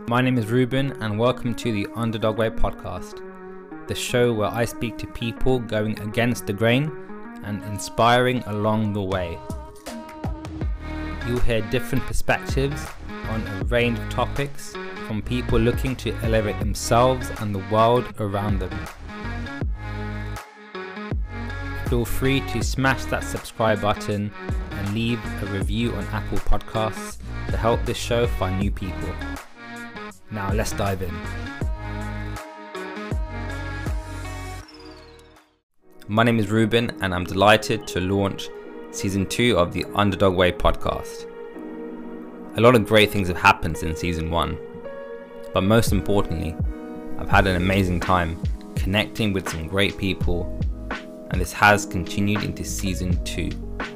My name is Ruben and welcome to the Underdog Way podcast, the show where I speak to people going against the grain and inspiring along the way. You'll hear different perspectives on a range of topics from people looking to elevate themselves and the world around them. Feel free to smash that subscribe button and leave a review on Apple Podcasts to help this show find new people. Now let's dive in. My name is Ruben and I'm delighted to launch Season 2 of the Underdog Way podcast. A lot of great things have happened since Season 1, but most importantly, I've had an amazing time connecting with some great people, and this has continued into Season 2.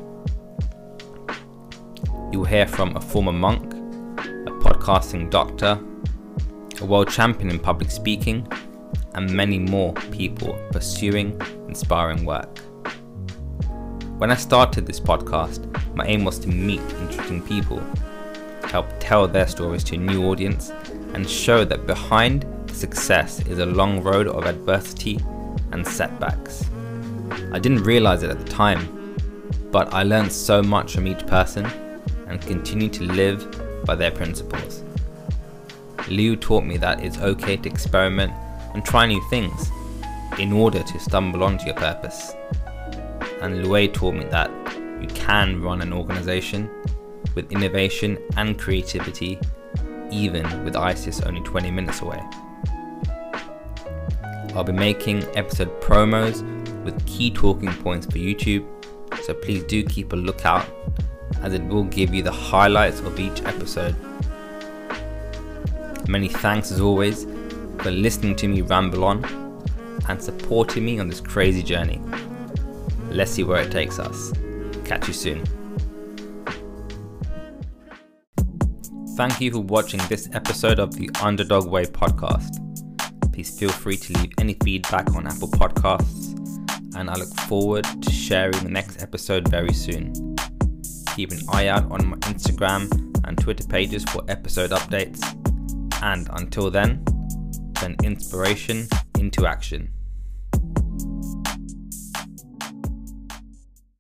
You'll hear from a former monk, a podcasting doctor, a world champion in public speaking, and many more people pursuing inspiring work. When I started this podcast, my aim was to meet interesting people, help tell their stories to a new audience, and show that behind success is a long road of adversity and setbacks. I didn't realize it at the time, but I learned so much from each person and continue to live by their principles. Liu taught me that it's okay to experiment and try new things in order to stumble onto your purpose. And Luay taught me that you can run an organization with innovation and creativity even with ISIS only 20 minutes away. I'll be making episode promos with key talking points for YouTube, so please do keep a lookout as it will give you the highlights of each episode. Many thanks as always for listening to me ramble on and supporting me on this crazy journey. Let's see where it takes us. Catch you soon. Thank you for watching this episode of the Underdog Way podcast. Please feel free to leave any feedback on Apple Podcasts, and I look forward to sharing the next episode very soon. Keep an eye out on my Instagram and Twitter pages for episode updates. And until then, turn inspiration into action.